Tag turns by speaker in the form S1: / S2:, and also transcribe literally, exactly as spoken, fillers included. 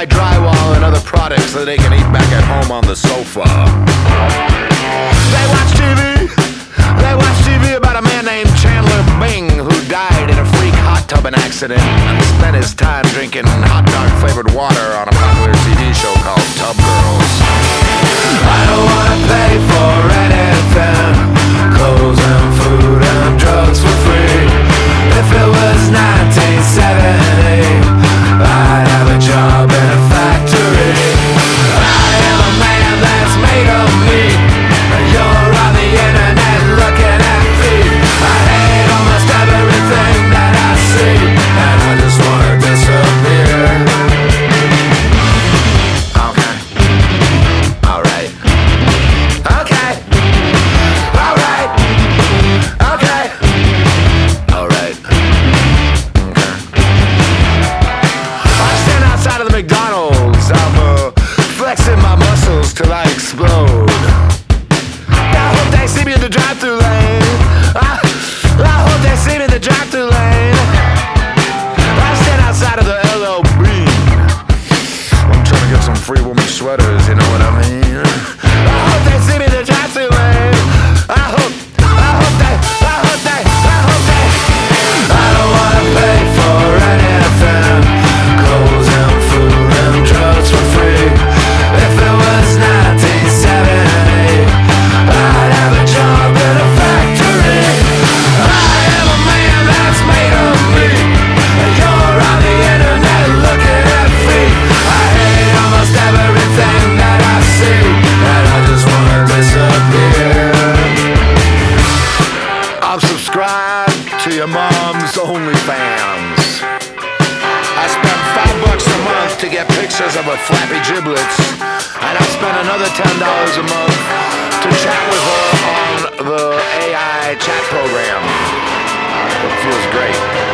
S1: buy drywall and other products that they can eat back at home on the sofa. They watch T V. They watch T V about a man named Chandler Bing who died in a freak hot tubbing accident and spent his time drinking hot dog flavored water on a popular T V show called Tub Girls. I don't wanna pay for anything, clothes and food and drugs for free. If it was nineteen seventy, I'd have a job in a factory. I am a man that's made of me. You're on the internet looking at feet. I hate almost everything that I see, and I just wanna disappear. Okay. Alright. Okay. Alright. Okay. Alright. Okay. I stand outside of the McDonald's. I'm uh, flexing my muscles till I explode. I hope they see me in the drive-thru lane. I, I hope they see me in the drive-thru lane. I stand outside of the L L Bean. I'm trying to get some free woman sweaters, you know what I mean? I hope they see me in the drive-thru lane. I hope, I hope they, I hope they, I hope they. I don't wanna pay for anything, clothes and food and drugs for free. If it was nineteen seventy, I'd have a job in a factory. I am a man that's made of me, and you're on the internet looking at feet. I hate almost everything that I see, and I just wanna disappear. I'm subscribed to your mom's OnlyFans. I spend five bucks a month to get pictures of her flappy giblets, and I spend another ten dollars a month to chat with her on the A I chat program. It feels great.